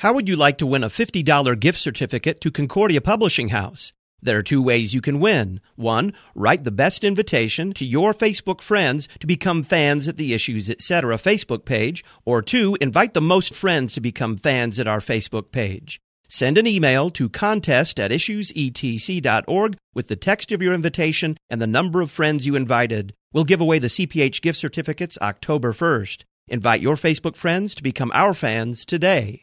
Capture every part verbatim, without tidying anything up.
How would you like to win a fifty dollars gift certificate to Concordia Publishing House? There are two ways you can win. One, write the best invitation to your Facebook friends to become fans at the Issues Etc. Facebook page. Or two, invite the most friends to become fans at our Facebook page. Send an email to contest at issues e t c dot org with the text of your invitation and the number of friends you invited. We'll give away the C P H gift certificates October first. Invite your Facebook friends to become our fans today.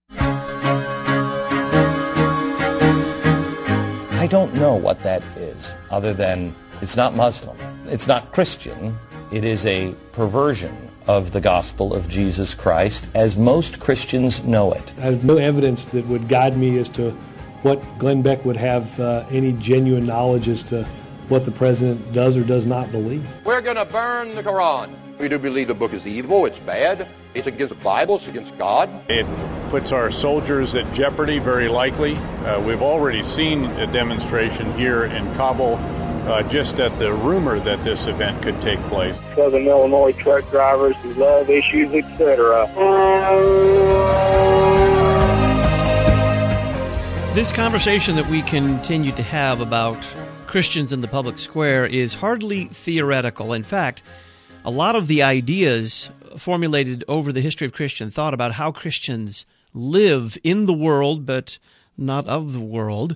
I don't know what that is, other than it's not Muslim. It's not Christian. It is a perversion of the gospel of Jesus Christ, as most Christians know it. I have no evidence that would guide me as to what Glenn Beck would have uh, any genuine knowledge as to what the president does or does not believe. We're going to burn the Quran. We do believe the book is evil, it's bad, it's against the Bible, it's against God. It puts our soldiers at jeopardy, very likely. Uh, we've already seen a demonstration here in Kabul, uh, just at the rumor that this event could take place. Southern Illinois truck drivers who love Issues, et cetera. This conversation that we continue to have about Christians in the public square is hardly theoretical. In fact, a lot of the ideas formulated over the history of Christian thought about how Christians live in the world but not of the world,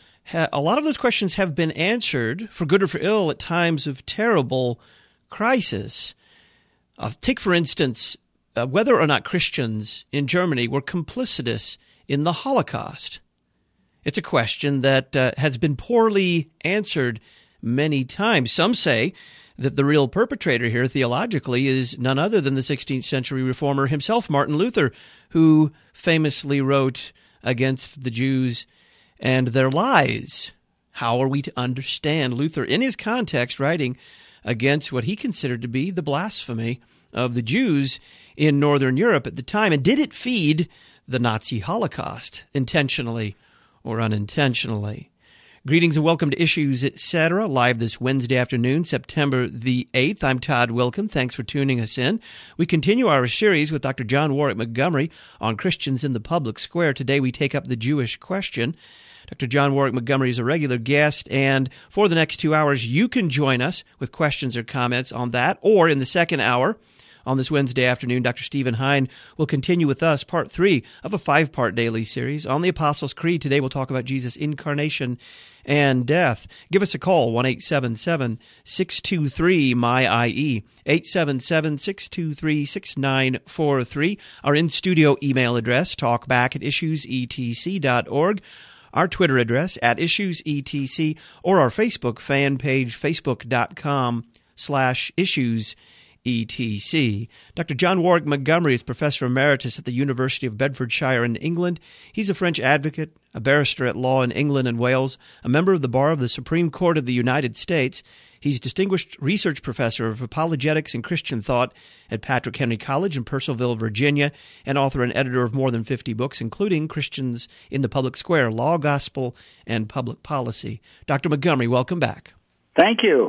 a lot of those questions have been answered, for good or for ill, at times of terrible crisis. Uh, take, for instance, uh, whether or not Christians in Germany were complicitous in the Holocaust. It's a question that uh, has been poorly answered many times. Some say that the real perpetrator here theologically is none other than the sixteenth century reformer himself, Martin Luther, who famously wrote against the Jews and their lies. How are we to understand Luther in his context writing against what he considered to be the blasphemy of the Jews in Northern Europe at the time? And did it feed the Nazi Holocaust intentionally or unintentionally? Greetings and welcome to Issues, et cetera, live this Wednesday afternoon, September the eighth. I'm Todd Wilkin. Thanks for tuning us in. We continue our series with Doctor John Warwick Montgomery on Christians in the Public Square. Today we take up the Jewish question. Doctor John Warwick Montgomery is a regular guest, and for the next two hours, you can join us with questions or comments on that, or in the second hour, on this Wednesday afternoon, Doctor Stephen Hein will continue with us part three of a five-part daily series on the Apostles' Creed. Today we'll talk about Jesus' incarnation and death. Give us a call, one eight seven seven, six two three, M Y I E, eight seven seven, six two three, six nine four three. Our in-studio email address, talkback at issues e t c dot org. Our Twitter address, at issuesetc, or our Facebook fan page, facebook.com slash issues. E T C. Doctor John Warwick Montgomery is Professor Emeritus at the University of Bedfordshire in England. He's a French advocate, a barrister at law in England and Wales, a member of the Bar of the Supreme Court of the United States. He's Distinguished Research Professor of Apologetics and Christian Thought at Patrick Henry College in Purcellville, Virginia, and author and editor of more than fifty books, including Christians in the Public Square, Law, Gospel, and Public Policy. Doctor Montgomery, welcome back. Thank you.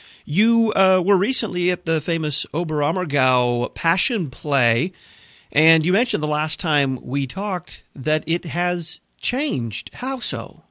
You uh, were recently at the famous Oberammergau Passion Play, and you mentioned the last time we talked that it has changed. How so?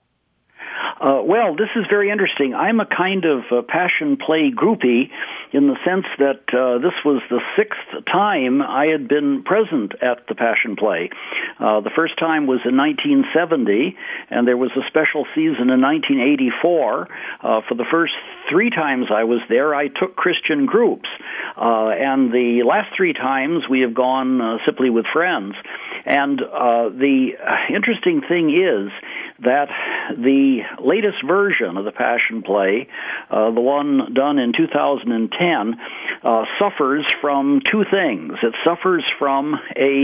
Uh, well, this is very interesting. I'm a kind of uh, Passion Play groupie in the sense that uh, this was the sixth time I had been present at the Passion Play. Uh, the first time was in nineteen seventy, and there was a special season in nineteen eighty-four. Uh, for the first three times I was there, I took Christian groups. Uh, and the last three times we have gone uh, simply with friends. And uh, the interesting thing is that the latest version of the Passion Play, uh, the one done in two thousand ten, uh, suffers from two things. It suffers from a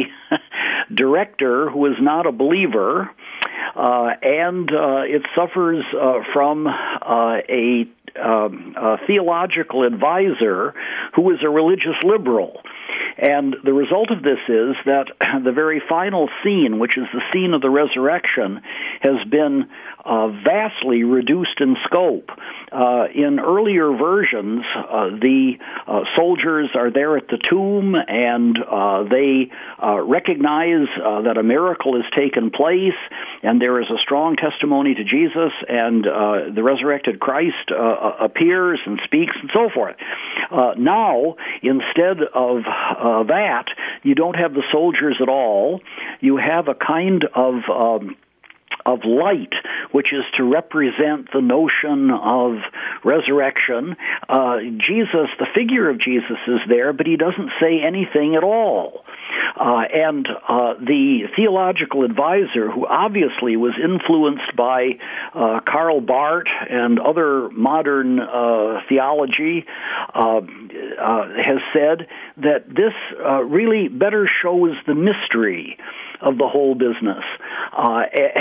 director who is not a believer, uh, and uh, it suffers uh, from uh, a Um, a theological advisor who is a religious liberal. And the result of this is that the very final scene, which is the scene of the resurrection, has been uh, vastly reduced in scope. Uh, in earlier versions, uh, the uh, soldiers are there at the tomb, and uh, they uh, recognize uh, that a miracle has taken place, and there is a strong testimony to Jesus, and uh, the resurrected Christ uh, appears and speaks, and so forth. Uh, now, instead of uh, that, you don't have the soldiers at all. You have a kind of um, of light, which is to represent the notion of resurrection. Uh, Jesus, the figure of Jesus is there, but he doesn't say anything at all. Uh, and uh, the theological advisor, who obviously was influenced by uh, Karl Barth and other modern uh, theology, uh, uh, has said that this uh, really better shows the mystery of the whole business. Uh,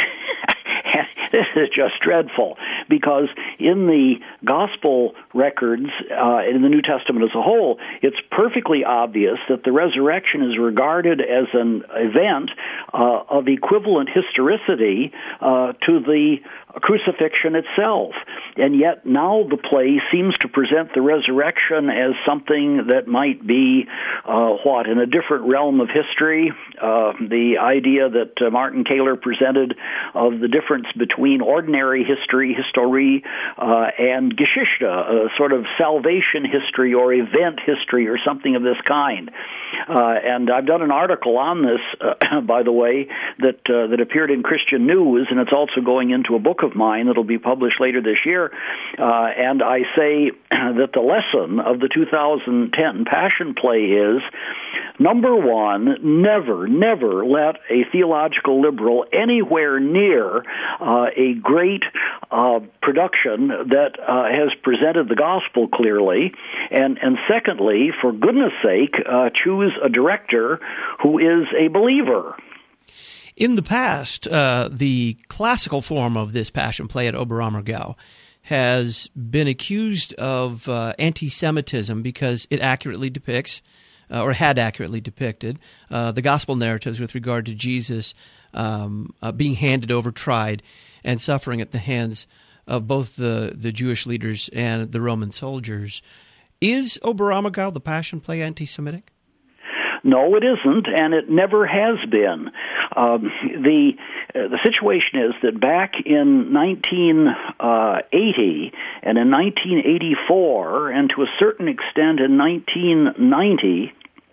This is just dreadful, because in the gospel records, uh, in the New Testament as a whole, it's perfectly obvious that the resurrection is regarded as an event uh, of equivalent historicity uh, to the crucifixion itself. And yet now the play seems to present the resurrection as something that might be, uh, what, in a different realm of history. Uh, the idea that uh, Martin Taylor presented of the difference between ordinary history, history, uh, and Geschichte, a sort of salvation history or event history or something of this kind. Uh, and I've done an article on this, uh, by the way, that uh, that appeared in Christian News, and it's also going into a book of mine that'll be published later this year. Uh, and I say that the lesson of the two thousand ten Passion Play is, number one, never, never let a theological liberal anywhere near uh, a great uh, production that uh, has presented the gospel clearly. And, and secondly, for goodness sake, uh, choose a director who is a believer. In the past, uh, the classical form of this Passion Play at Oberammergau has been accused of uh, anti-Semitism because it accurately depicts, uh, or had accurately depicted, uh, the gospel narratives with regard to Jesus um, uh, being handed over, tried, and suffering at the hands of both the, the Jewish leaders and the Roman soldiers. Is Oberammergau, the Passion Play, anti-Semitic? No, it isn't, and it never has been. Um, the uh, the situation is that back in nineteen eighty and in nineteen eighty-four, and to a certain extent in nineteen ninety,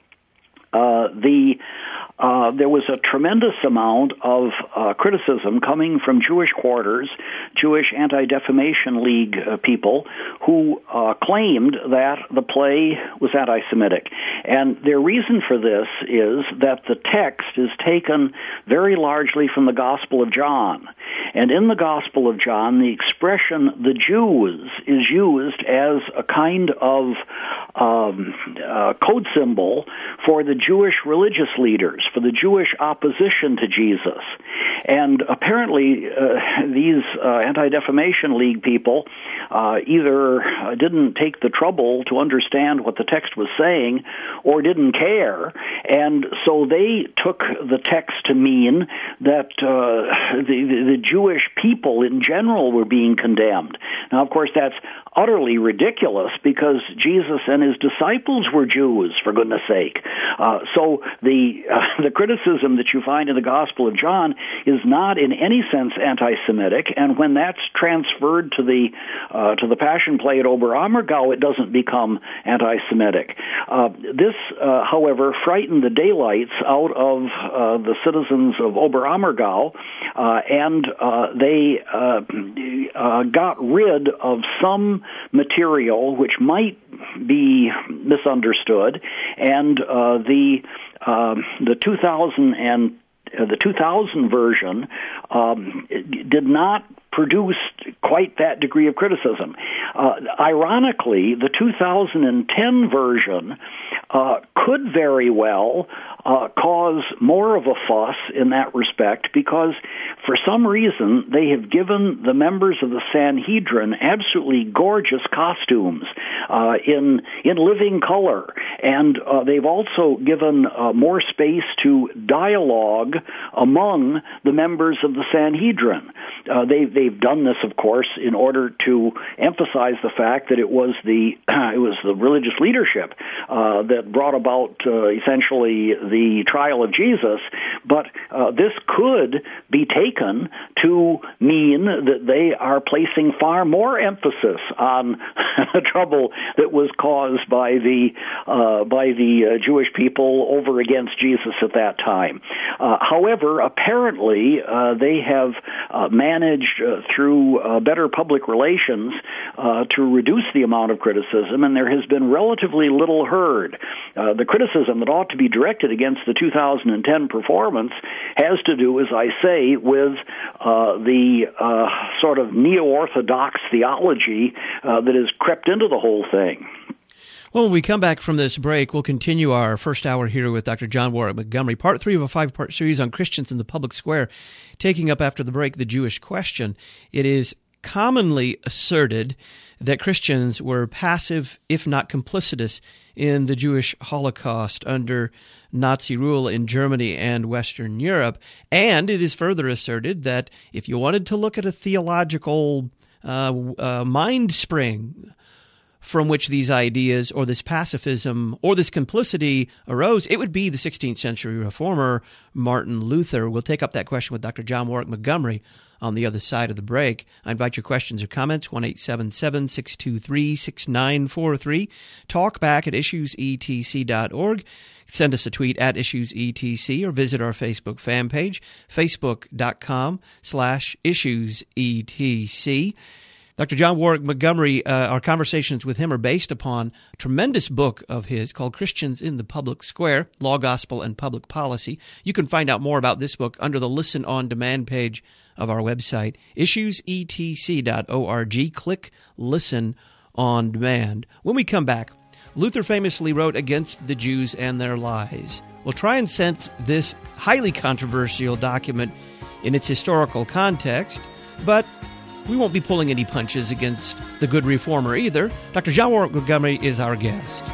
uh, the Uh, there was a tremendous amount of uh, criticism coming from Jewish quarters, Jewish Anti-Defamation League uh, people, who uh, claimed that the play was anti-Semitic. And their reason for this is that the text is taken very largely from the Gospel of John. And in the Gospel of John, the expression the Jews is used as a kind of um, uh, code symbol for the Jewish religious leaders, for the Jewish opposition to Jesus. And apparently uh, these uh, Anti-Defamation League people uh, either uh, didn't take the trouble to understand what the text was saying or didn't care, and so they took the text to mean that uh, the, the, the Jewish people in general were being condemned. Now, of course, that's utterly ridiculous because Jesus and his disciples were Jews, for goodness sake. Uh, so the uh, the criticism that you find in the Gospel of John is not in any sense anti-Semitic, and when that's transferred to the uh, to the Passion Play at Oberammergau, it doesn't become anti-Semitic. Uh, this, uh, however, frightened the daylights out of uh, the citizens of Oberammergau, uh, and uh, they uh, uh, got rid of some material which might be misunderstood, and uh, the um, the two thousand and uh, the two thousand version um, did not produce quite that degree of criticism. Uh, ironically, the two thousand ten version uh, could very well uh, cause more of a fuss in that respect because for some reason they have given the members of the Sanhedrin absolutely gorgeous costumes uh, in in living color, and uh, they've also given uh, more space to dialogue among the members of the Sanhedrin. Uh, they, they've done this, of course, in order to emphasize the fact that it was the it was the religious leadership uh, that brought about uh, essentially the trial of Jesus. But uh, this could be taken to mean that they are placing far more emphasis on the trouble that was caused by the uh, by the uh, Jewish people over against Jesus at that time. Uh, however, apparently uh, they have uh, managed uh, through uh, better public relations uh, to reduce the amount of criticism, and there has been relatively little heard. Uh, the criticism that ought to be directed against the two thousand ten performance has to do, as I say, with uh, the uh, sort of neo-orthodox theology uh, that has crept into the whole thing. Well, when we come back from this break, we'll continue our first hour here with Doctor John Warwick Montgomery, part three of a five-part series on Christians in the public square, taking up after the break the Jewish question. It is commonly asserted that Christians were passive, if not complicitous, in the Jewish Holocaust under Nazi rule in Germany and Western Europe. And it is further asserted that if you wanted to look at a theological uh, uh, mind spring from which these ideas or this pacifism or this complicity arose, it would be the sixteenth century reformer Martin Luther. We'll take up that question with Doctor John Warwick Montgomery on the other side of the break. I invite your questions or comments, one eight seven seven, six two three, six nine four three. Talk back at issues e t c dot org. Send us a tweet at issuesetc or visit our Facebook fan page, facebook.com slash issuesetc. Doctor John Warwick Montgomery, uh, our conversations with him are based upon a tremendous book of his called Christians in the Public Square, Law, Gospel, and Public Policy. You can find out more about this book under the Listen on Demand page of our website, issues e t c dot org. Click Listen on Demand. When we come back, Luther famously wrote against the Jews and their lies. We'll try and sense this highly controversial document in its historical context, but we won't be pulling any punches against the good reformer either. Doctor John Warwick Montgomery is our guest.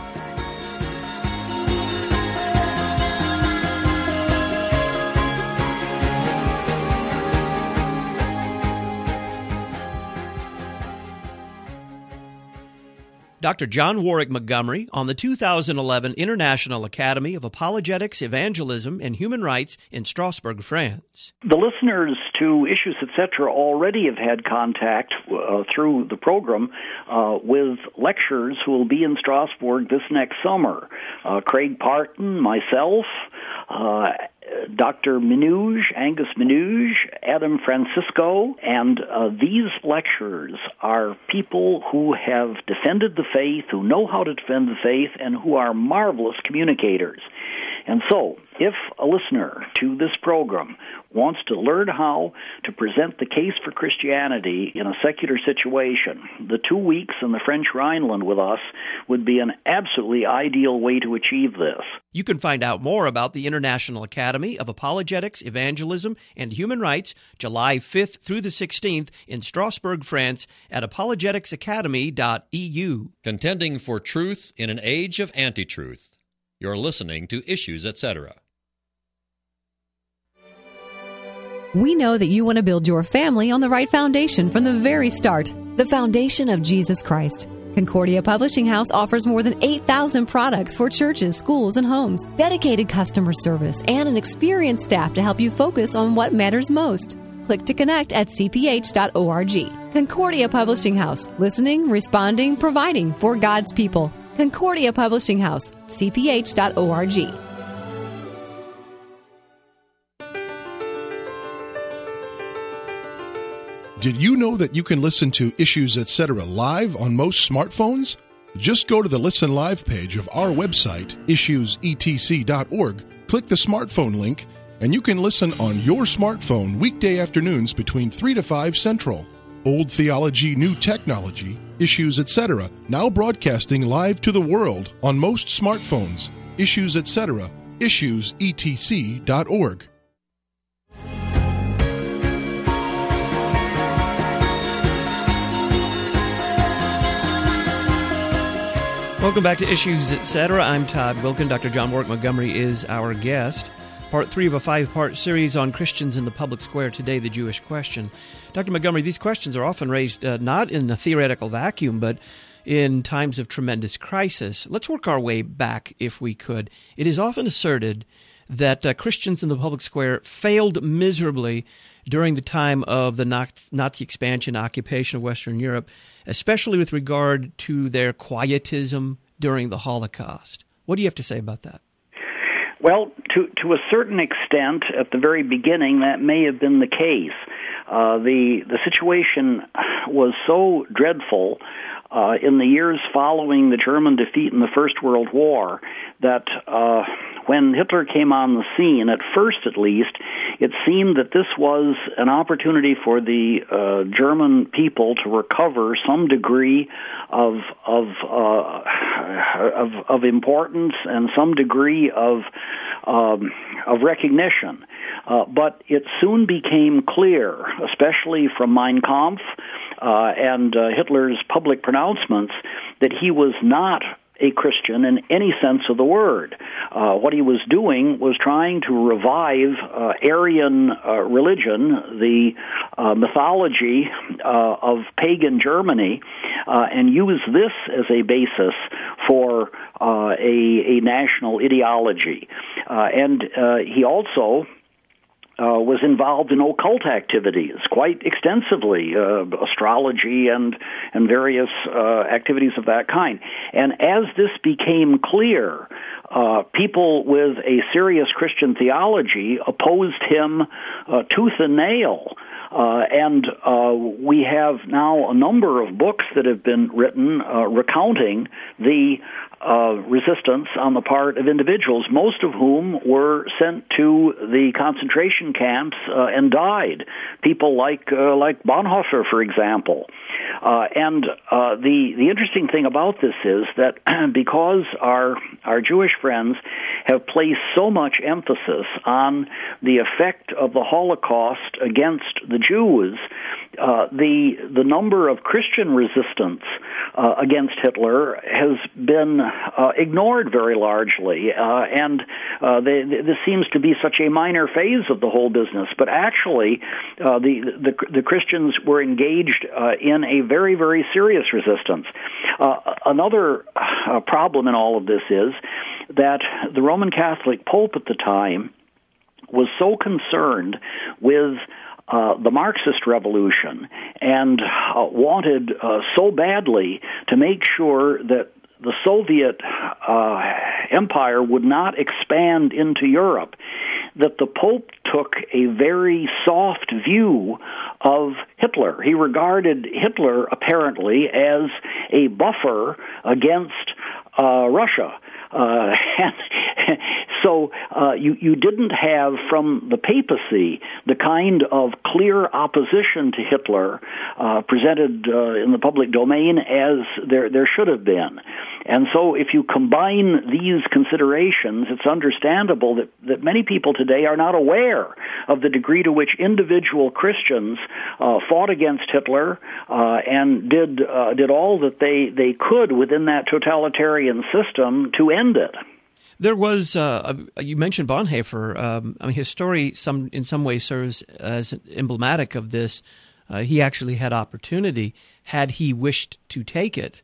Doctor John Warwick Montgomery on the two thousand eleven International Academy of Apologetics, Evangelism, and Human Rights in Strasbourg, France. The listeners to Issues, et cetera already have had contact uh, through the program uh, with lecturers who will be in Strasbourg this next summer. Uh, Craig Parton, myself, uh, Doctor Minouge, Angus Minouge, Adam Francisco, and uh, these lecturers are people who have defended the faith, who know how to defend the faith, and who are marvelous communicators. And so, if a listener to this program wants to learn how to present the case for Christianity in a secular situation, the two weeks in the French Rhineland with us would be an absolutely ideal way to achieve this. You can find out more about the International Academy of Apologetics, Evangelism, and Human Rights, July fifth through the sixteenth in Strasbourg, France, at apologetics academy dot e u. Contending for truth in an age of anti-truth. You're listening to Issues, et cetera. We know that you want to build your family on the right foundation from the very start, the foundation of Jesus Christ. Concordia Publishing House offers more than eight thousand products for churches, schools, and homes, dedicated customer service, and an experienced staff to help you focus on what matters most. Click to connect at c p h dot org. Concordia Publishing House, listening, responding, providing for God's people. Concordia Publishing House, c p h dot org. Did you know that you can listen to Issues, et cetera live on most smartphones? Just go to the Listen Live page of our website, issues e t c dot org, click the smartphone link, and you can listen on your smartphone weekday afternoons between three to five Central. Old theology, new technology, Issues, et cetera, now broadcasting live to the world on most smartphones. Issues, et cetera, issues e t c dot org. Welcome back to Issues, et cetera. I'm Todd Wilkin. Doctor John Warwick Montgomery is our guest. Part three of a five-part series on Christians in the public square today, the Jewish question. Doctor Montgomery, these questions are often raised uh, not in a theoretical vacuum, but in times of tremendous crisis. Let's work our way back, if we could. It is often asserted that uh, Christians in the public square failed miserably during the time of the Nazi expansion, occupation of Western Europe, especially with regard to their quietism during the Holocaust. What do you have to say about that? Well, to to a certain extent, at the very beginning, that may have been the case. Uh, the the situation was so dreadful uh, in the years following the German defeat in the First World War that uh, when Hitler came on the scene, at first at least, it seemed that this was an opportunity for the uh, German people to recover some degree of of, uh, of of importance and some degree of um, of recognition. Uh, but it soon became clear, especially from Mein Kampf uh, and uh, Hitler's public pronouncements, that he was not a Christian in any sense of the word. Uh, what he was doing was trying to revive uh, Aryan uh, religion, the uh, mythology uh, of pagan Germany, uh, and use this as a basis for uh, a, a national ideology. Uh, and uh, he also Uh, was involved in occult activities quite extensively, uh, astrology and and various uh, activities of that kind. And as this became clear, uh, people with a serious Christian theology opposed him uh, tooth and nail. Uh, and uh, we have now a number of books that have been written uh, recounting the uh, resistance on the part of individuals, most of whom were sent to the concentration camps uh, and died. People like uh, like Bonhoeffer, for example. Uh, and uh, the the interesting thing about this is that because our our Jewish friends have placed so much emphasis on the effect of the Holocaust against the Jews, uh, the the number of Christian resistance uh, against Hitler has been uh, ignored very largely, uh, and uh, they, this seems to be such a minor phase of the whole business. But actually, uh, the, the the Christians were engaged uh, in a very very serious resistance. Uh, another uh, problem in all of this is that the Roman Catholic Pope at the time was so concerned with uh, the Marxist revolution and uh, wanted uh, so badly to make sure that the Soviet uh, empire would not expand into Europe, that the Pope took a very soft view of Hitler. He regarded Hitler, apparently, as a buffer against uh, Russia. Uh, and so uh, you, you didn't have from the papacy the kind of clear opposition to Hitler uh, presented uh, in the public domain as there, there should have been. And so if you combine these considerations, it's understandable that, that many people today are not aware of the degree to which individual Christians uh, fought against Hitler uh, and did uh, did all that they, they could within that totalitarian system to end it. There was, uh, you mentioned Bonhoeffer. Um, I mean, his story some in some ways serves as emblematic of this. Uh, he actually had opportunity, had he wished to take it,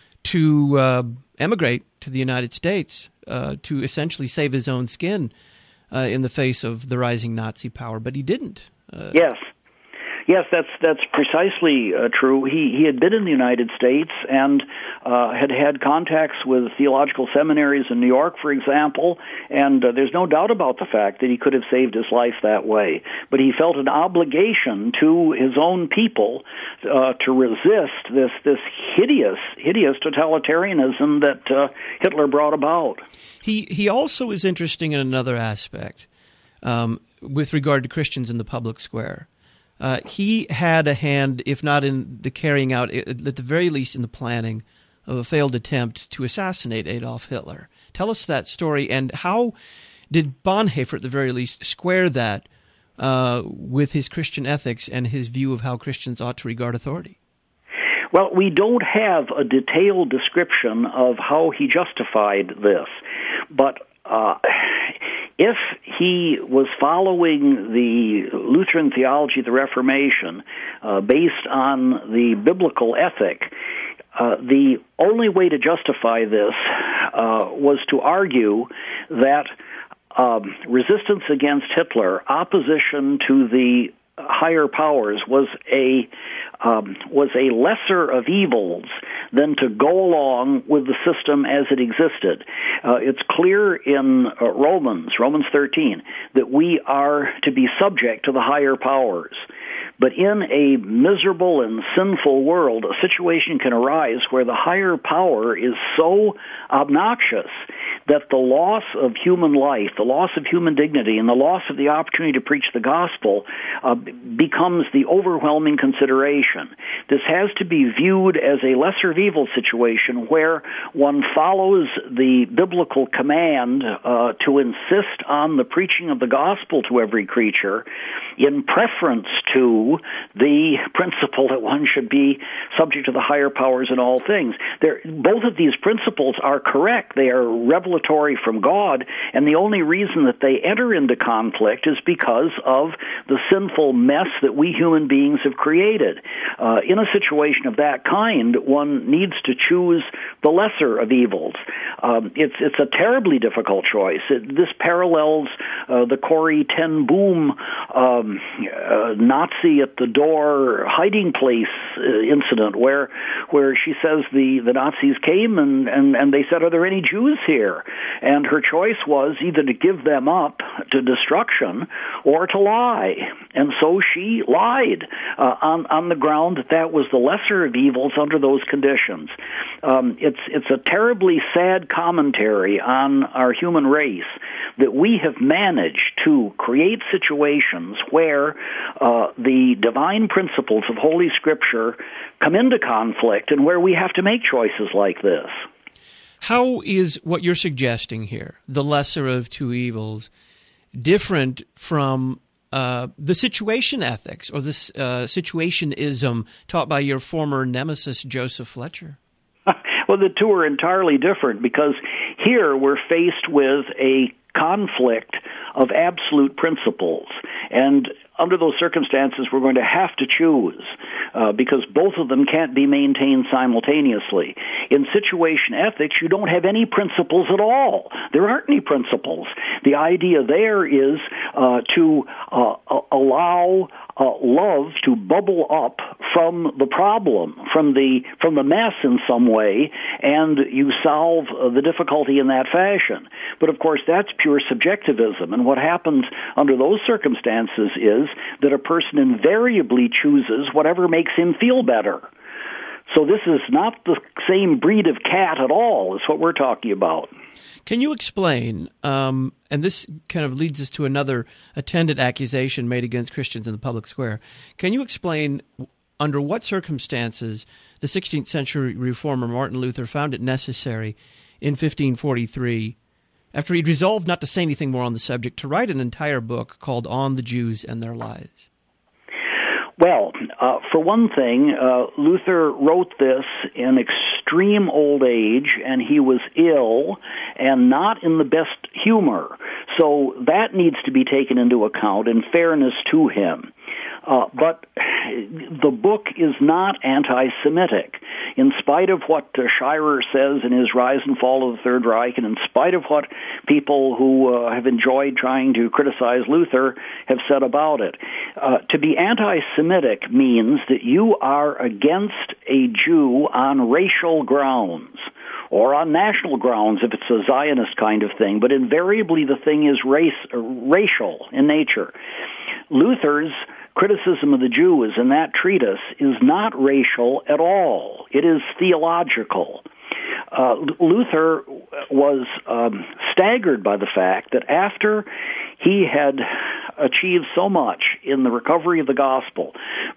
to uh, emigrate to the United States, uh, to essentially save his own skin uh, in the face of the rising Nazi power, but he didn't. Uh, yes. Yes, that's that's precisely uh, true. He he had been in the United States and uh, had had contacts with theological seminaries in New York, for example, and uh, there's no doubt about the fact that he could have saved his life that way. But he felt an obligation to his own people uh, to resist this this hideous hideous totalitarianism that uh, Hitler brought about. He he also is interesting in another aspect um, with regard to Christians in the public square. Uh, he had a hand, if not in the carrying out, at the very least in the planning of a failed attempt to assassinate Adolf Hitler. Tell us that story, and how did Bonhoeffer, at the very least, square that uh, with his Christian ethics and his view of how Christians ought to regard authority? Well, we don't have a detailed description of how he justified this, but uh, if he was following the Lutheran theology of the Reformation uh, based on the biblical ethic, uh, the only way to justify this uh, was to argue that um, resistance against Hitler, opposition to the higher powers, was a um, was a lesser of evils than to go along with the system as it existed. Uh, it's clear in uh, Romans, Romans thirteen, that we are to be subject to the higher powers. But in a miserable and sinful world, a situation can arise where the higher power is so obnoxious that the loss of human life, the loss of human dignity, and the loss of the opportunity to preach the gospel uh, becomes the overwhelming consideration. This has to be viewed as a lesser of evil situation where one follows the biblical command uh, to insist on the preaching of the gospel to every creature in preference to the principle that one should be subject to the higher powers in all things. They're, both of these principles are correct. They are revelatory from God, and the only reason that they enter into conflict is because of the sinful mess that we human beings have created. Uh, in a situation of that kind, one needs to choose the lesser of evils. Um, it's it's a terribly difficult choice. It, this parallels uh, the Corrie ten Boom um, uh, Nazi at the door hiding place uh, incident, where where she says the, the Nazis came and, and, and they said, "Are there any Jews here?" And her choice was either to give them up to destruction or to lie. And so she lied uh, on on the ground that that was the lesser of evils under those conditions. Um, it's it's a terribly sad commentary on our human race that we have managed to create situations where uh, the divine principles of Holy Scripture come into conflict and where we have to make choices like this. How is what you're suggesting here, the lesser of two evils, different from uh, the situation ethics or this uh, situationism taught by your former nemesis, Joseph Fletcher? Well, the two are entirely different because here we're faced with a conflict of absolute principles. And under those circumstances, we're going to have to choose uh, because both of them can't be maintained simultaneously. In situation ethics, you don't have any principles at all. There aren't any principles. The idea there is uh, to uh, allow uh, love to bubble up from the problem, from the from the mess in some way, and you solve uh, the difficulty in that fashion. But of course, that's pure subjectivism, and what happens under those circumstances is that a person invariably chooses whatever makes him feel better. So this is not the same breed of cat at all, is what we're talking about. Can you explain, um, and this kind of leads us to another attended accusation made against Christians in the public square. Can you explain under what circumstances the sixteenth century reformer Martin Luther found it necessary in fifteen forty-three, after he'd resolved not to say anything more on the subject, to write an entire book called On the Jews and Their Lies? Well, uh, for one thing, uh, Luther wrote this in extreme old age, and he was ill and not in the best humor. So that needs to be taken into account in fairness to him. Uh, but the book is not anti-Semitic. In spite of what uh, Scheirer says in his Rise and Fall of the Third Reich, and in spite of what people who uh, have enjoyed trying to criticize Luther have said about it, uh, to be anti-Semitic means that you are against a Jew on racial grounds, or on national grounds if it's a Zionist kind of thing, but invariably the thing is race, uh, racial in nature. Luther's criticism of the Jews in that treatise is not racial at all. It is theological. Uh, Luther was um, staggered by the fact that after he had achieved so much in the recovery of the gospel,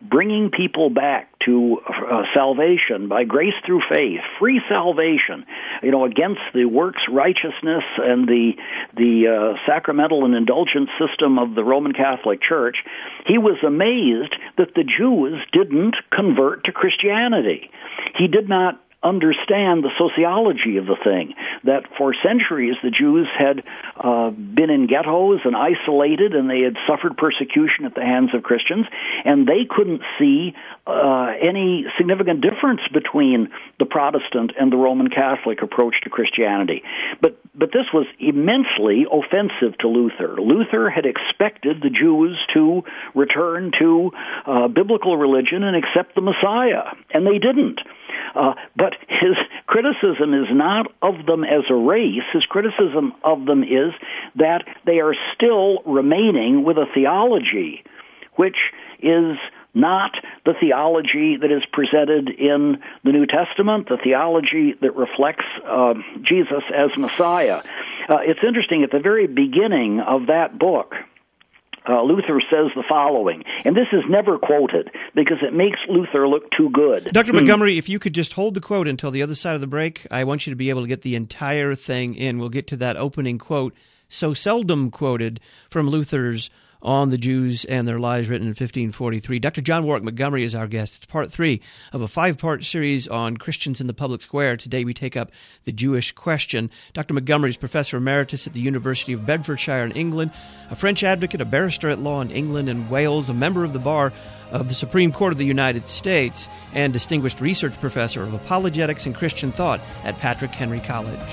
bringing people back to uh, salvation by grace through faith, free salvation, you know, against the works righteousness and the the uh, sacramental and indulgent system of the Roman Catholic Church, he was amazed that the Jews didn't convert to Christianity. He did not understand the sociology of the thing, that for centuries the Jews had uh, been in ghettos and isolated, and they had suffered persecution at the hands of Christians, and they couldn't see uh, any significant difference between the Protestant and the Roman Catholic approach to Christianity. But but this was immensely offensive to Luther. Luther had expected the Jews to return to uh, biblical religion and accept the Messiah, and they didn't. Uh, but his criticism is not of them as a race. His criticism of them is that they are still remaining with a theology which is not the theology that is presented in the New Testament, the theology that reflects uh, Jesus as Messiah. Uh, it's interesting, at the very beginning of that book, Uh, Luther says the following, and this is never quoted because it makes Luther look too good. Doctor Montgomery, if you could just hold the quote until the other side of the break, I want you to be able to get the entire thing in. We'll get to that opening quote, so seldom quoted from Luther's On the Jews and Their Lies, written in fifteen forty-three. Doctor John Warwick Montgomery is our guest. It's part three of a five-part series on Christians in the public square. Today we take up the Jewish question. Doctor Montgomery is Professor Emeritus at the University of Bedfordshire in England, a French advocate, a barrister at law in England and Wales, a member of the Bar of the Supreme Court of the United States, and Distinguished Research Professor of Apologetics and Christian Thought at Patrick Henry College.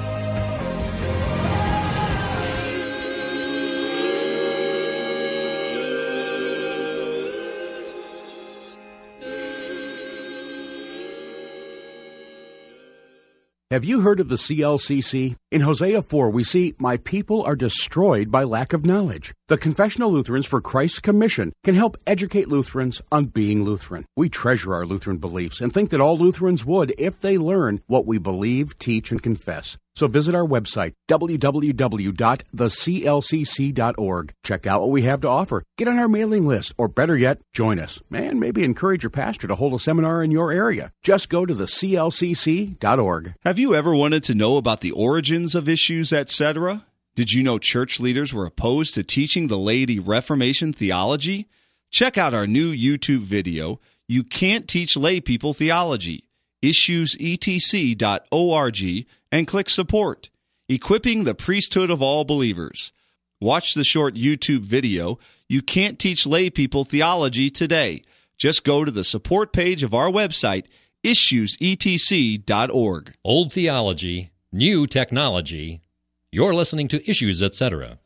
Have you heard of the C L C C? In Hosea four, we see, "My people are destroyed by lack of knowledge." The Confessional Lutherans for Christ's Commission can help educate Lutherans on being Lutheran. We treasure our Lutheran beliefs and think that all Lutherans would if they learn what we believe, teach, and confess. So visit our website, w w w dot the c l c c dot org. Check out what we have to offer. Get on our mailing list, or better yet, join us. And maybe encourage your pastor to hold a seminar in your area. Just go to the c l c c dot org. Have you ever wanted to know about the origins of issues, et cetera? Did you know church leaders were opposed to teaching the laity Reformation theology? Check out our new YouTube video, You Can't Teach Lay People Theology, issues e t c dot org, and click Support, Equipping the Priesthood of All Believers. Watch the short YouTube video, You Can't Teach Lay People Theology, today. Just go to the support page of our website, issues e t c dot org. Old theology, new technology. You're listening to Issues, et cetera.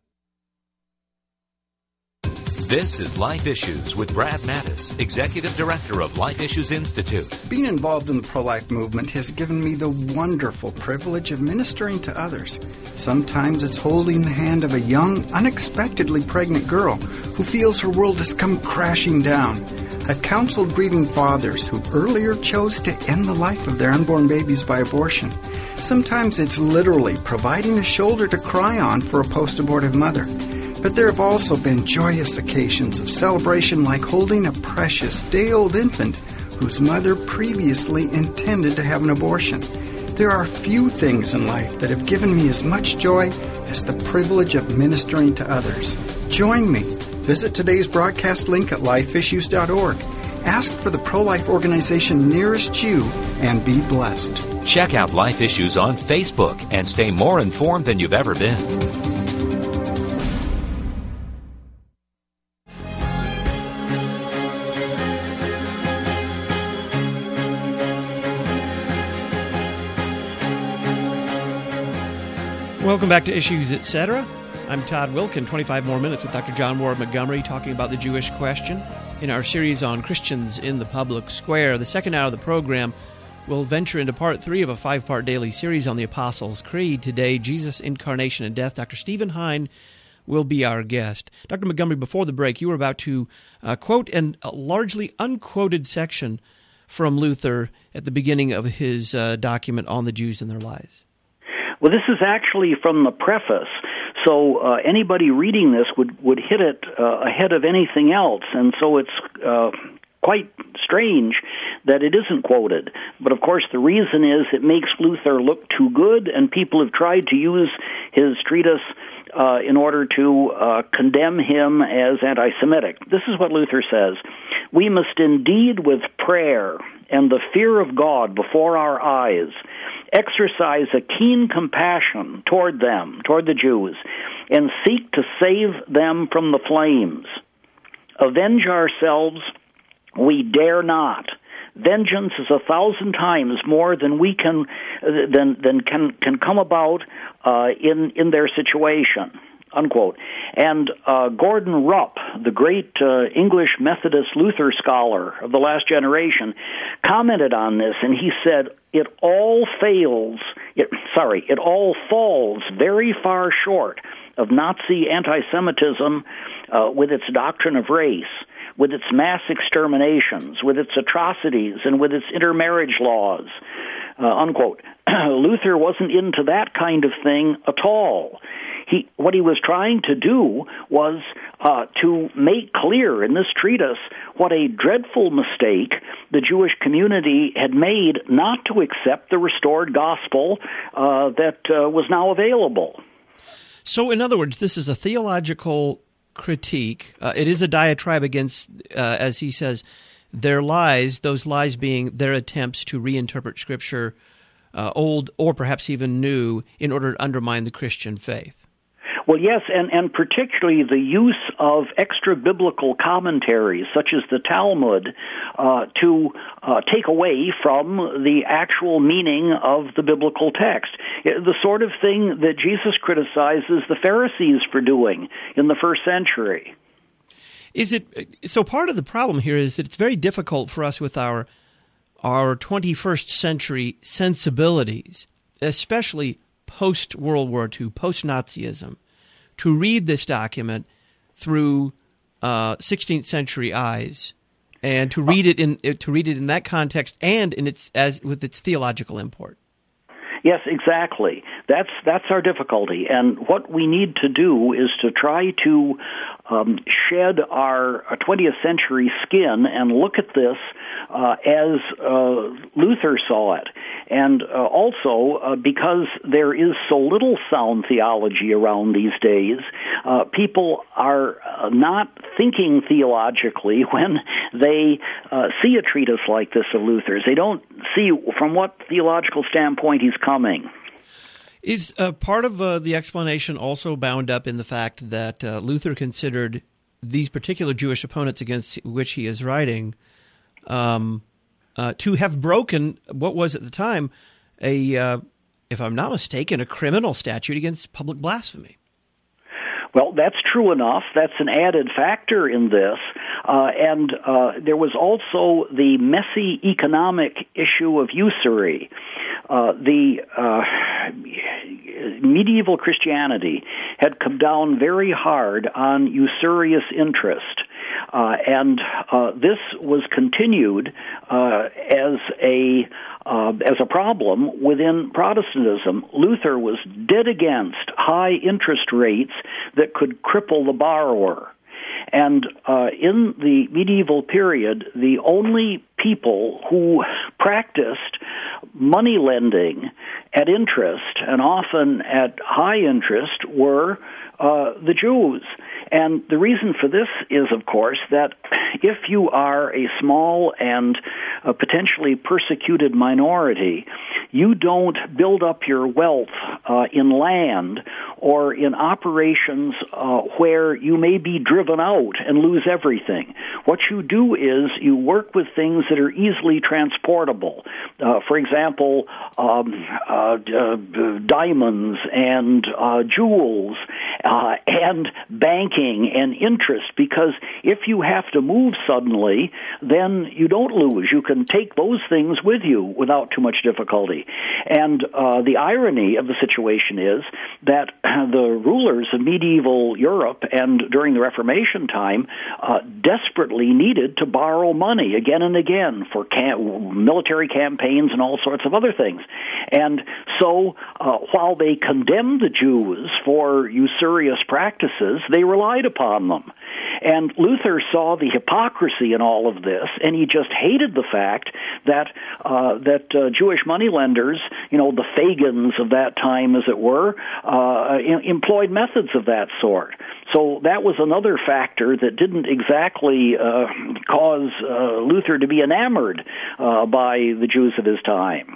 This is Life Issues with Brad Mattis, Executive Director of Life Issues Institute. Being involved in the pro-life movement has given me the wonderful privilege of ministering to others. Sometimes it's holding the hand of a young, unexpectedly pregnant girl who feels her world has come crashing down. I've counseled grieving fathers who earlier chose to end the life of their unborn babies by abortion. Sometimes it's literally providing a shoulder to cry on for a post-abortive mother. But there have also been joyous occasions of celebration, like holding a precious, day-old infant whose mother previously intended to have an abortion. There are few things in life that have given me as much joy as the privilege of ministering to others. Join me. Visit today's broadcast link at life issues dot org. Ask for the pro-life organization nearest you and be blessed. Check out Life Issues on Facebook and stay more informed than you've ever been. Welcome back to Issues, et cetera. I'm Todd Wilkin. twenty-five more minutes with Doctor John Warwick Montgomery talking about the Jewish question in our series on Christians in the public square. The second hour of the program will venture into part three of a five-part daily series on the Apostles' Creed. Today, Jesus, Incarnation, and Death. Doctor Stephen Hein will be our guest. Doctor Montgomery, before the break, you were about to uh, quote an, a largely unquoted section from Luther at the beginning of his uh, document on the Jews and Their Lies. Well, this is actually from the preface, so uh, anybody reading this would, would hit it uh, ahead of anything else, and so it's uh, quite strange that it isn't quoted. But of course, the reason is it makes Luther look too good, and people have tried to use his treatise uh, in order to uh, condemn him as anti-Semitic. This is what Luther says: "We must indeed, with prayer and the fear of God before our eyes, exercise a keen compassion toward them, toward the Jews, and seek to save them from the flames. Avenge ourselves we dare not. Vengeance is a thousand times more than we can than than can can come about uh, in in their situation." Unquote. And uh, Gordon Rupp, the great uh, English Methodist Luther scholar of the last generation, commented on this, and he said, "It all fails. It, sorry, it all falls very far short of Nazi anti-Semitism uh, with its doctrine of race, with its mass exterminations, with its atrocities, and with its intermarriage laws." Uh, unquote. Luther wasn't into that kind of thing at all. He, what he was trying to do was uh, to make clear in this treatise what a dreadful mistake the Jewish community had made not to accept the restored gospel uh, that uh, was now available. So, in other words, this is a theological critique. Uh, it is a diatribe against, uh, as he says, their lies, those lies being their attempts to reinterpret Scripture, uh, old or perhaps even new, in order to undermine the Christian faith. Well, yes, and, and particularly the use of extra-biblical commentaries, such as the Talmud, uh, to uh, take away from the actual meaning of the biblical text. The sort of thing that Jesus criticizes the Pharisees for doing in the first century. Is it so? Part of the problem here is that it's very difficult for us with our our twenty-first century sensibilities, especially post-World War Two, post-Nazism, to read this document through uh, sixteenth century eyes, and to read it in to read it in that context and in its as with its theological import. Yes, exactly. That's that's our difficulty, and what we need to do is to try to um, shed our twentieth century skin and look at this uh, as uh, Luther saw it, and uh, also uh, because there is so little sound theology around these days, uh, people are uh, not thinking theologically when they uh, see a treatise like this of Luther's. They don't see from what theological standpoint he's coming. Is uh, part of uh, the explanation also bound up in the fact that uh, Luther considered these particular Jewish opponents against which he is writing um, uh, to have broken what was at the time a, uh, if I'm not mistaken, a criminal statute against public blasphemy? Well, that's true enough. That's an added factor in this. Uh, and uh, there was also the messy economic issue of usury. Uh, the uh, medieval Christianity had come down very hard on usurious interest. Uh, and uh, this was continued uh, as a uh, as a problem within Protestantism. Luther was dead against high interest rates that could cripple the borrower. And uh, in the medieval period, the only people who practiced money lending at interest, and often at high interest, were uh, the Jews. And the reason for this is, of course, that if you are a small and uh, potentially persecuted minority, you don't build up your wealth uh, in land or in operations uh, where you may be driven out and lose everything. What you do is you work with things that are easily transportable. Uh, for example, um, uh, uh, diamonds and uh, jewels uh, and banking and interest, because if you have to move suddenly, then you don't lose. You can take those things with you without too much difficulty. And uh, the irony of the situation is that the rulers of medieval Europe and during the Reformation time uh, desperately needed to borrow money again and again for cam- military campaigns and all sorts of other things. And so uh, while they condemned the Jews for usurious practices, they relied upon them. And Luther saw the hypocrisy in all of this, and he just hated the fact that uh, that uh, Jewish moneylenders, you know, the Fagins of that time, as it were, uh, em- employed methods of that sort. So that was another factor that didn't exactly uh, cause uh, Luther to be enamored uh, by the Jews of his time.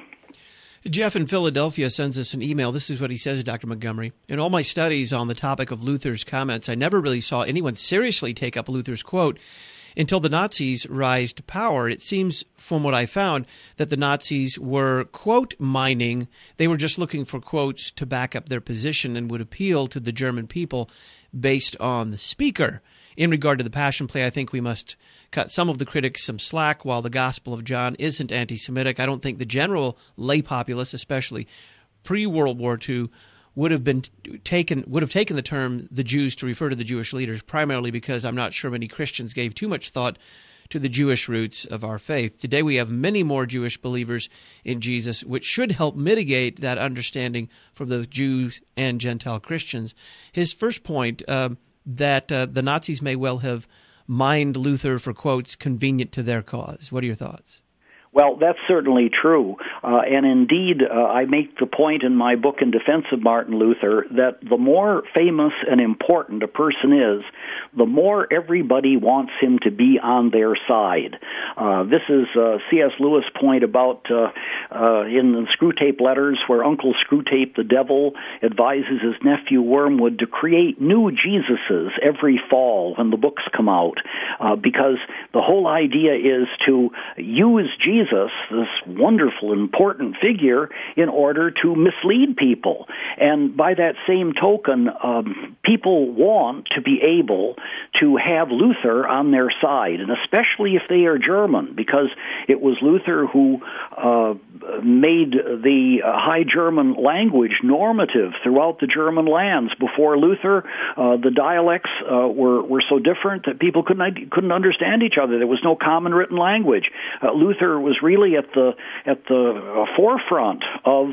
Jeff in Philadelphia sends us an email. This is what he says, Doctor Montgomery. In all my studies on the topic of Luther's comments, I never really saw anyone seriously take up Luther's quote until the Nazis rise to power. It seems, from what I found, that the Nazis were quote mining. They were just looking for quotes to back up their position and would appeal to the German people based on the speaker. In regard to the Passion Play, I think we must cut some of the critics some slack. While the Gospel of John isn't anti-Semitic, I don't think the general lay populace, especially pre-World War Two, would have been taken would have taken the term the Jews to refer to the Jewish leaders, primarily because I'm not sure many Christians gave too much thought to the Jewish roots of our faith. Today we have many more Jewish believers in Jesus, which should help mitigate that understanding from the Jews and Gentile Christians. His first point, uh, that uh, the Nazis may well have mined Luther for quotes convenient to their cause. What are your thoughts? Well, that's certainly true. Uh, and indeed, uh, I make the point in my book In Defense of Martin Luther that the more famous and important a person is, the more everybody wants him to be on their side. Uh, this is uh, C S. Lewis' point about uh, uh, in the Screwtape Letters, where Uncle Screwtape the Devil advises his nephew Wormwood to create new Jesuses every fall when the books come out, uh, because the whole idea is to use Jesus, this wonderful, important figure, in order to mislead people. And by that same token, um, people want to be able to have Luther on their side, and especially if they are German, because it was Luther who uh, made the uh, High German language normative throughout the German lands. Before Luther, uh, the dialects uh, were, were so different that people couldn't, couldn't understand each other. There was no common written language. Uh, Luther was really at the at the forefront of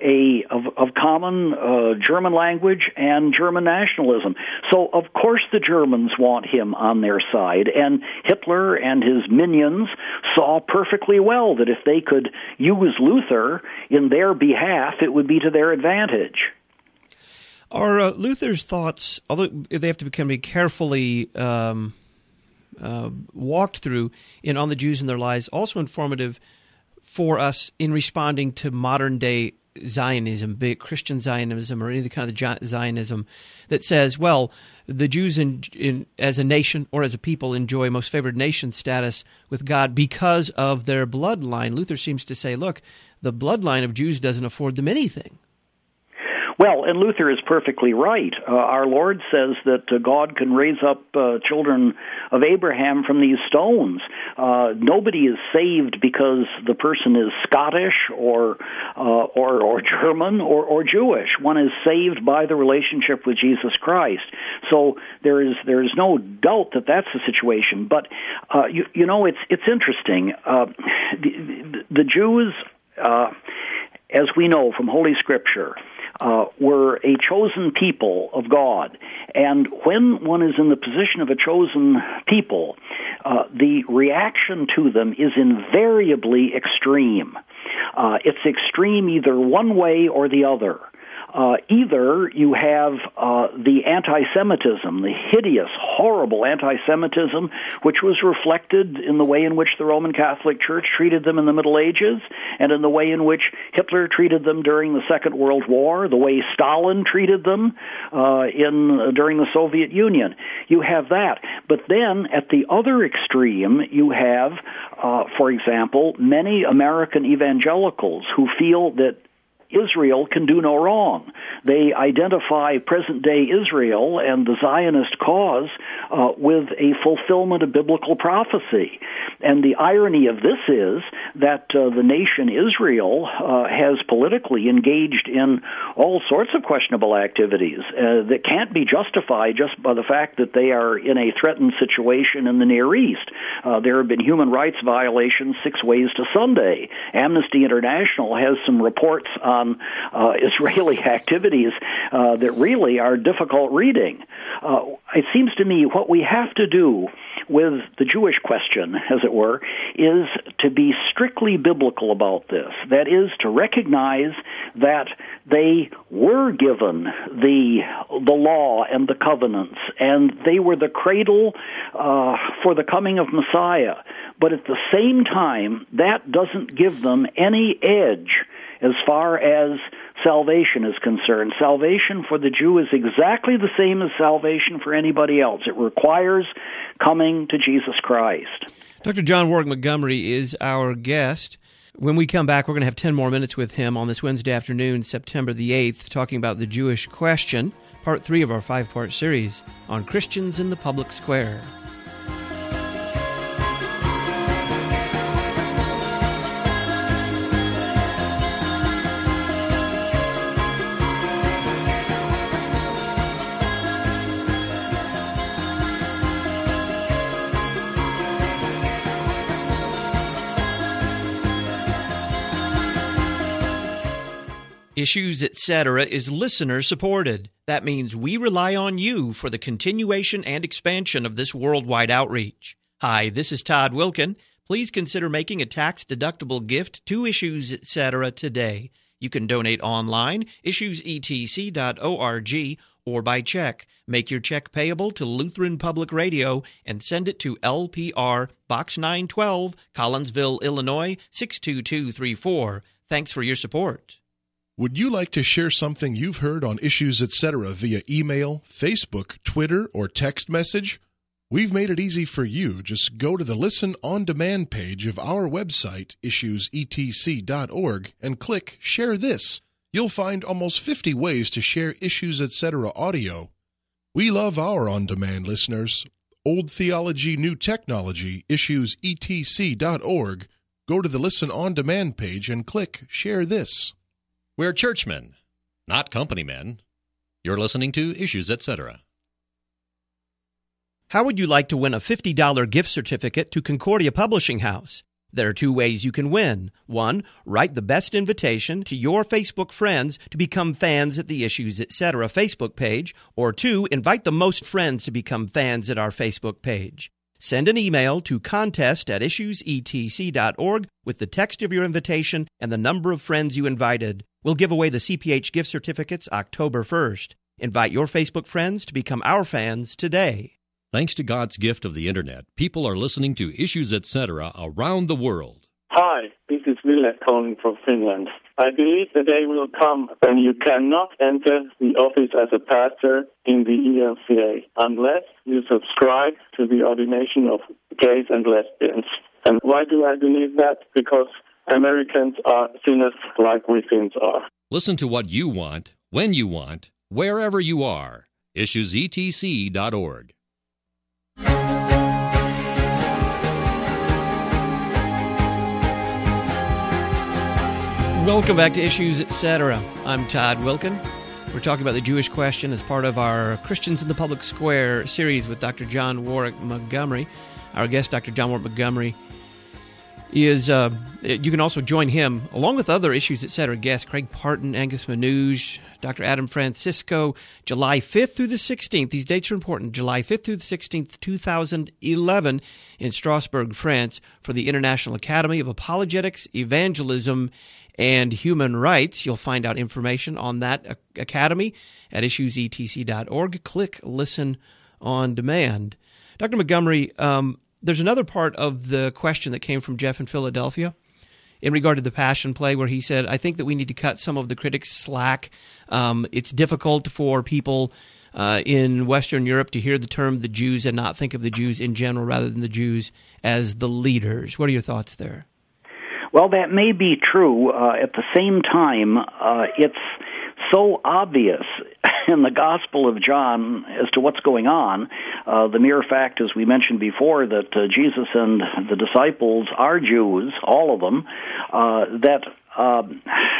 a of, of common uh, German language and German nationalism. So of course the Germans want him on their side, and Hitler and his minions saw perfectly well that if they could use Luther in their behalf, it would be to their advantage. Are uh, Luther's thoughts, although they have to become carefully um Uh, walked through in On the Jews and Their Lies, also informative for us in responding to modern-day Zionism, be it Christian Zionism or any kind of Zionism that says, well, the Jews in, in, as a nation or as a people enjoy most favored nation status with God because of their bloodline. Luther seems to say, look, the bloodline of Jews doesn't afford them anything. Well, and Luther is perfectly right. Uh, our Lord says that uh, God can raise up uh, children of Abraham from these stones. Uh, nobody is saved because the person is Scottish or uh, or, or German or, or Jewish. One is saved by the relationship with Jesus Christ. So there is there is no doubt that that's the situation. But uh, you, you know, it's it's interesting. Uh, the, the, the Jews, uh, as we know from Holy Scripture, Uh, were a chosen people of God. And when one is in the position of a chosen people, uh, the reaction to them is invariably extreme. Uh, it's extreme either one way or the other. Uh, either you have uh, the anti-Semitism, the hideous, horrible anti-Semitism, which was reflected in the way in which the Roman Catholic Church treated them in the Middle Ages, and in the way in which Hitler treated them during the Second World War, the way Stalin treated them uh, in uh, during the Soviet Union. You have that. But then, at the other extreme, you have, uh, for example, many American evangelicals who feel that Israel can do no wrong. They identify present-day Israel and the Zionist cause uh, with a fulfillment of biblical prophecy. And the irony of this is that uh, the nation Israel uh, has politically engaged in all sorts of questionable activities uh, that can't be justified just by the fact that they are in a threatened situation in the Near East. Uh, there have been human rights violations six ways to Sunday. Amnesty International has some reports on uh, Israeli activities uh, that really are difficult reading. Uh, it seems to me what we have to do with the Jewish question, as it were, is to be strictly biblical about this. That is, to recognize that they were given the the law and the covenants, and they were the cradle uh, for the coming of Messiah. But at the same time, that doesn't give them any edge as far as salvation is concerned. Salvation for the Jew is exactly the same as salvation for anybody else. It requires coming to Jesus Christ. Doctor John Warwick Montgomery is our guest. When we come back, we're going to have ten more minutes with him on this Wednesday afternoon, September the eighth, talking about the Jewish question, part three of our five-part series on Christians in the Public Square. Issues, et cetera is listener-supported. That means we rely on you for the continuation and expansion of this worldwide outreach. Hi, this is Todd Wilkin. Please consider making a tax-deductible gift to Issues, et cetera today. You can donate online, issues e t c dot org, or by check. Make your check payable to Lutheran Public Radio and send it to L P R, Box nine twelve, Collinsville, Illinois, six two two three four. Thanks for your support. Would you like to share something you've heard on Issues, et cetera via email, Facebook, Twitter, or text message? We've made it easy for you. Just go to the Listen On Demand page of our website, issues e t c dot org, and click Share This. You'll find almost fifty ways to share Issues, et cetera audio. We love our on-demand listeners. Old Theology, New Technology, issues e t c dot org. Go to the Listen On Demand page and click Share This. We're churchmen, not company men. You're listening to Issues, et cetera. How would you like to win a fifty dollars gift certificate to Concordia Publishing House? There are two ways you can win. One, write the best invitation to your Facebook friends to become fans at the Issues, et cetera Facebook page. Or two, invite the most friends to become fans at our Facebook page. Send an email to contest at issues e t c dot org with the text of your invitation and the number of friends you invited. We'll give away the C P H gift certificates October first. Invite your Facebook friends to become our fans today. Thanks to God's gift of the Internet, people are listening to Issues, et cetera around the world. Hi, this is Ville calling from Finland. I believe the day will come when you cannot enter the office as a pastor in the E L C A unless you subscribe to the ordination of gays and lesbians. And why do I believe that? Because Americans are sinners like we Finns are. Listen to what you want, when you want, wherever you are. issues e t c dot org. Welcome back to Issues, et cetera. I'm Todd Wilkin. We're talking about the Jewish question as part of our Christians in the Public Square series with Doctor John Warwick Montgomery. Our guest, Doctor John Warwick Montgomery, is, uh, you can also join him, along with other Issues, et cetera guests, Craig Parton, Angus Manouge, Doctor Adam Francisco, July fifth through the sixteenth. These dates are important. July fifth through the sixteenth, two thousand eleven in Strasbourg, France, for the International Academy of Apologetics, Evangelism, and Human Rights. You'll find out information on that academy at issues e t c dot org. Click Listen on Demand. Doctor Montgomery, um, there's another part of the question that came from Jeff in Philadelphia in regard to the Passion Play, where he said, I think that we need to cut some of the critics slack. Um, it's difficult for people uh, in Western Europe to hear the term the Jews and not think of the Jews in general rather than the Jews as the leaders. What are your thoughts there? Well, that may be true. Uh, at the same time, uh, it's so obvious in the Gospel of John as to what's going on. Uh, the mere fact, as we mentioned before, that uh, Jesus and the disciples are Jews, all of them, uh, that Um,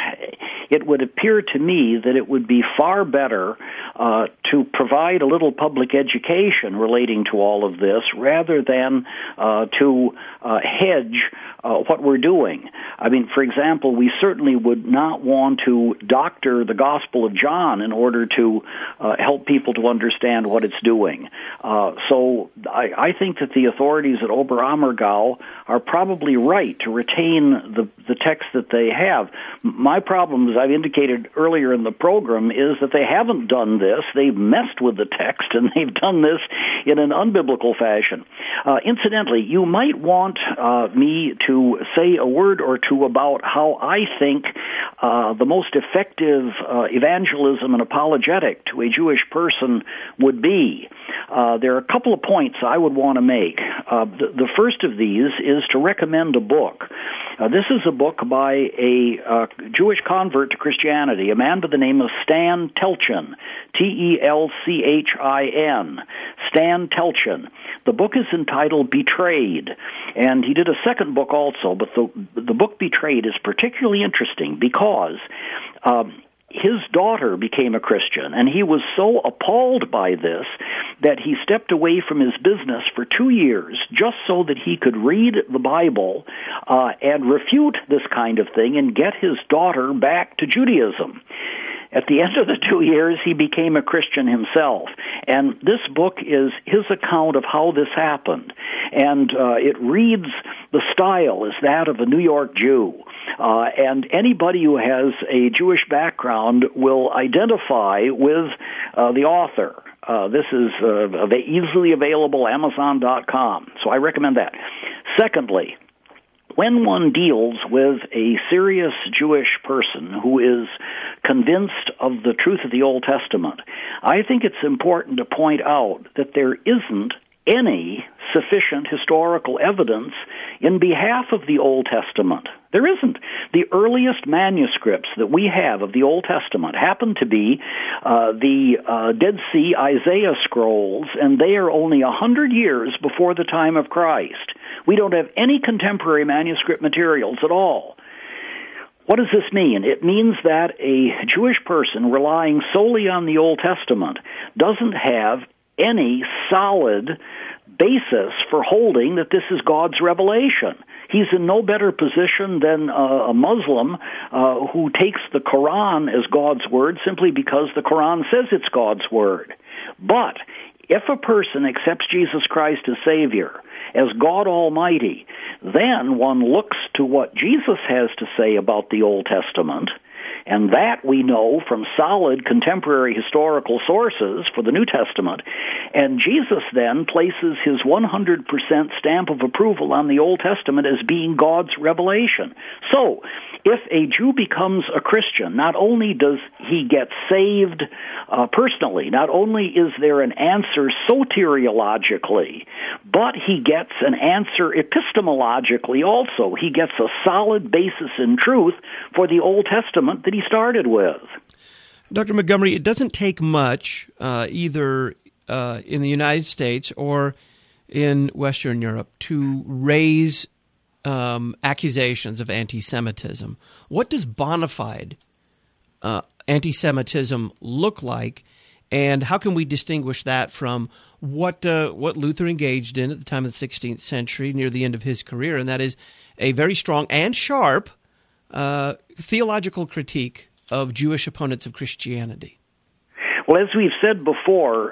it would appear to me that it would be far better uh, to provide a little public education relating to all of this rather than uh, to uh, hedge uh, what we're doing. I mean, for example, we certainly would not want to doctor the Gospel of John in order to uh, help people to understand what it's doing. Uh, so I, I think that the authorities at Oberammergau are probably right to retain the, the text that they have. Have. My problem, as I've indicated earlier in the program, is that they haven't done this. They've messed with the text, and they've done this in an unbiblical fashion. Uh, incidentally, you might want uh, me to say a word or two about how I think uh, the most effective uh, evangelism and apologetic to a Jewish person would be. Uh, there are a couple of points I would want to make. Uh, the, the first of these is to recommend a book. Uh, this is a book by a uh, Jewish convert to Christianity, a man by the name of Stan Telchin, T E L C H I N, Stan Telchin. The book is entitled Betrayed, and he did a second book also, but the, the book Betrayed is particularly interesting because um, his daughter became a Christian, and he was so appalled by this that he stepped away from his business for two years just so that he could read the Bible uh, and refute this kind of thing and get his daughter back to Judaism. At the end of the two years, he became a Christian himself. And this book is his account of how this happened. And uh, it reads, the style is that of a New York Jew. Uh, and anybody who has a Jewish background will identify with uh, the author. Uh, this is uh, easily available, Amazon dot com. So I recommend that. Secondly, when one deals with a serious Jewish person who is convinced of the truth of the Old Testament, I think it's important to point out that there isn't any sufficient historical evidence in behalf of the Old Testament. There isn't. The earliest manuscripts that we have of the Old Testament happen to be uh, the uh, Dead Sea Isaiah scrolls, and they are only a hundred years before the time of Christ. We don't have any contemporary manuscript materials at all. What does this mean? It means that a Jewish person relying solely on the Old Testament doesn't have any solid basis for holding that this is God's revelation. He's in no better position than uh, a Muslim uh, who takes the Quran as God's word simply because the Quran says it's God's word. But if a person accepts Jesus Christ as Savior, as God Almighty, then one looks to what Jesus has to say about the Old Testament, and that we know from solid contemporary historical sources for the New Testament. And Jesus then places his one hundred percent stamp of approval on the Old Testament as being God's revelation. So, if a Jew becomes a Christian, not only does he get saved uh, personally, not only is there an answer soteriologically, but he gets an answer epistemologically also. He gets a solid basis in truth for the Old Testament that he started with. Doctor Montgomery, it doesn't take much, uh, either uh, in the United States or in Western Europe, to raise um, accusations of anti-Semitism. What does bona fide uh, anti-Semitism look like, and how can we distinguish that from what uh, what Luther engaged in at the time of the sixteenth century, near the end of his career, and that is a very strong and sharp Uh, theological critique of Jewish opponents of Christianity? Well, as we've said before,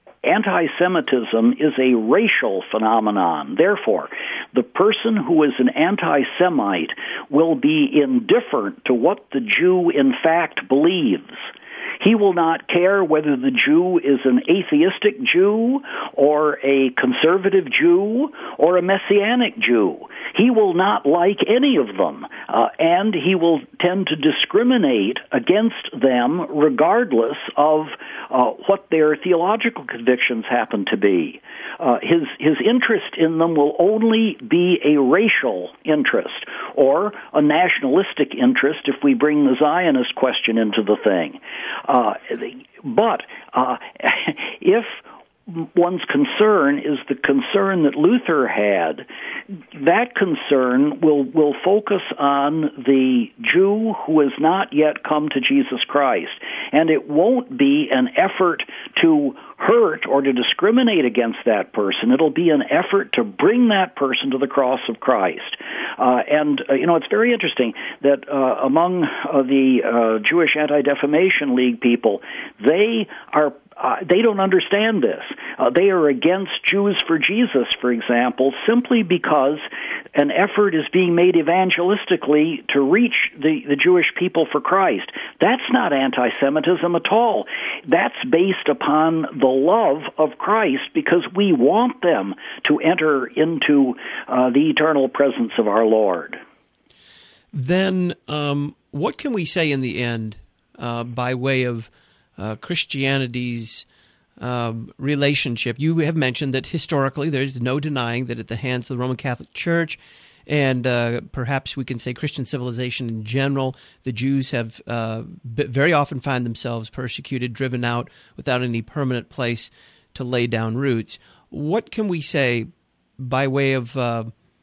anti-Semitism is a racial phenomenon. Therefore, the person who is an anti-Semite will be indifferent to what the Jew in fact believes. He will not care whether the Jew is an atheistic Jew or a conservative Jew or a messianic Jew. He will not like any of them, uh, and he will tend to discriminate against them regardless of uh, what their theological convictions happen to be. uh, his his interest in them will only be a racial interest or a nationalistic interest if we bring the Zionist question into the thing. Uh, but uh, if one's concern is the concern that Luther had, that concern will will focus on the Jew who has not yet come to Jesus Christ. And it won't be an effort to hurt or to discriminate against that person. It'll be an effort to bring that person to the cross of Christ. Uh, and, uh, you know, it's very interesting that uh, among uh, the uh, Jewish Anti-Defamation League people, they are Uh, they don't understand this. Uh, they are against Jews for Jesus, for example, simply because an effort is being made evangelistically to reach the, the Jewish people for Christ. That's not anti-Semitism at all. That's based upon the love of Christ because we want them to enter into uh, the eternal presence of our Lord. Then um, what can we say in the end uh, by way of Uh, Christianity's um, relationship? You have mentioned that historically there's no denying that at the hands of the Roman Catholic Church and uh, perhaps we can say Christian civilization in general, the Jews have uh, very often find themselves persecuted, driven out without any permanent place to lay down roots. What can we say by way of uh,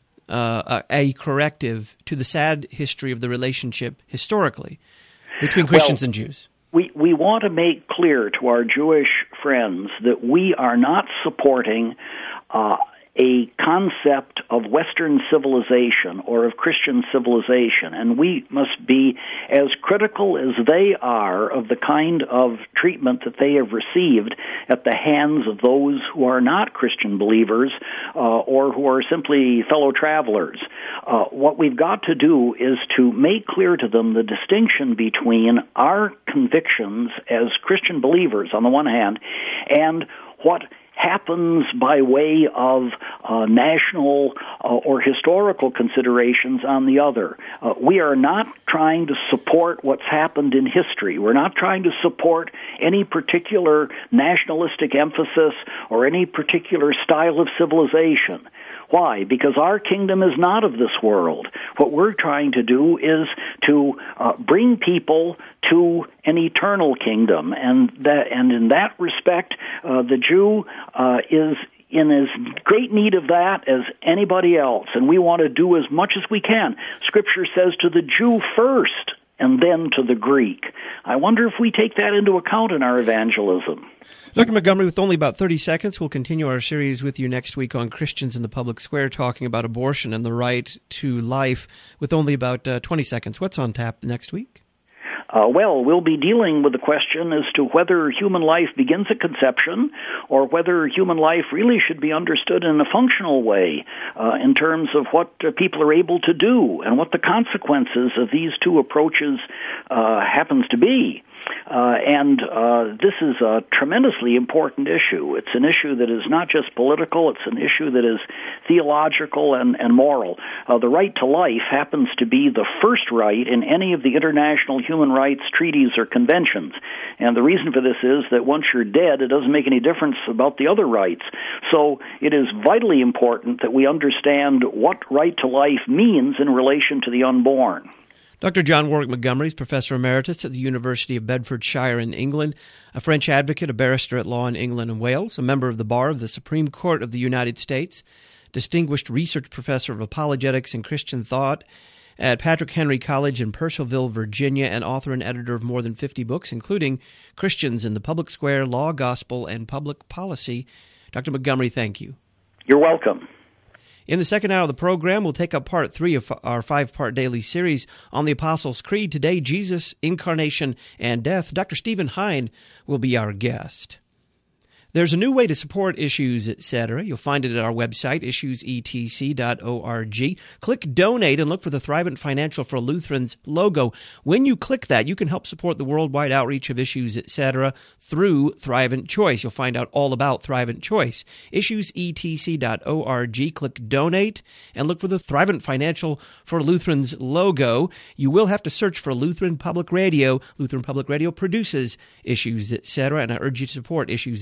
uh, a corrective to the sad history of the relationship historically between Christians well, and Jews? We we want to make clear to our Jewish friends that we are not supporting uh, a concept of Western civilization or of Christian civilization, and we must be as critical as they are of the kind of treatment that they have received at the hands of those who are not Christian believers uh, or who are simply fellow travelers. Uh, what we've got to do is to make clear to them the distinction between our convictions as Christian believers on the one hand and what happens by way of uh, national uh, or historical considerations on the other. Uh, we are not trying to support what's happened in history. We're not trying to support any particular nationalistic emphasis or any particular style of civilization. Why? Because our kingdom is not of this world. What we're trying to do is to uh, bring people to an eternal kingdom, and that, and in that respect, uh, the Jew uh, is in as great need of that as anybody else, and we want to do as much as we can. Scripture says to the Jew first, and then to the Greek. I wonder if we take that into account in our evangelism. Doctor Montgomery, with only about thirty seconds, we'll continue our series with you next week on Christians in the Public Square, talking about abortion and the right to life with only about uh, twenty seconds. What's on tap next week? Uh, well, we'll be dealing with the question as to whether human life begins at conception or whether human life really should be understood in a functional way uh, in terms of what uh, people are able to do and what the consequences of these two approaches uh, happens to be. Uh, and uh, this is a tremendously important issue. It's an issue that is not just political, it's an issue that is theological and, and moral. Uh, the right to life happens to be the first right in any of the international human rights treaties or conventions. And the reason for this is that once you're dead, it doesn't make any difference about the other rights. So it is vitally important that we understand what right to life means in relation to the unborn. Doctor John Warwick Montgomery is Professor Emeritus at the University of Bedfordshire in England, a French advocate, a barrister at law in England and Wales, a member of the Bar of the Supreme Court of the United States, distinguished research professor of apologetics and Christian thought at Patrick Henry College in Purcellville, Virginia, and author and editor of more than fifty books, including Christians in the Public Square, Law, Gospel, and Public Policy. Doctor Montgomery, thank you. You're welcome. In the second hour of the program, we'll take up part three of our five-part daily series on the Apostles' Creed. Today, Jesus, Incarnation, and Death. Doctor Stephen Hein will be our guest. There's a new way to support Issues, et cetera. You'll find it at our website, issues e t c dot org. Click Donate and look for the Thrivent Financial for Lutherans logo. When you click that, you can help support the worldwide outreach of Issues, et cetera through Thrivent Choice. You'll find out all about Thrivent Choice. issues e t c dot org. Click Donate and look for the Thrivent Financial for Lutherans logo. You will have to search for Lutheran Public Radio. Lutheran Public Radio produces Issues, et cetera, and I urge you to support Issues, et cetera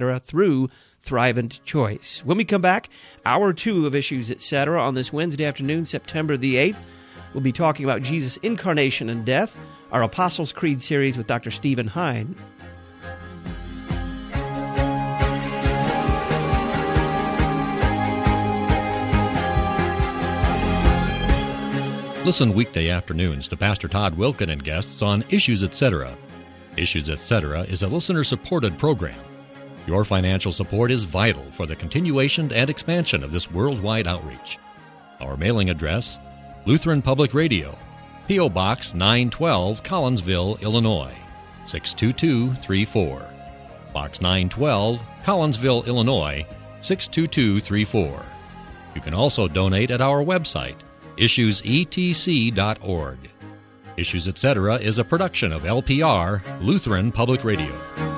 cetera through Thrivent Choice. When we come back, hour two of Issues Etc. on this Wednesday afternoon, September the eighth, we'll be talking about Jesus' incarnation and death, our Apostles' Creed series with Doctor Stephen Hein. Listen weekday afternoons to Pastor Todd Wilken and guests on Issues Etc. Issues Etc. is a listener-supported program. Your financial support is vital for the continuation and expansion of this worldwide outreach. Our mailing address, Lutheran Public Radio, P O. Box nine twelve, Collinsville, Illinois, six two two three four. Box nine twelve, Collinsville, Illinois, six two two three four. You can also donate at our website, issues e t c dot org. Issues Etc. is a production of L P R, Lutheran Public Radio.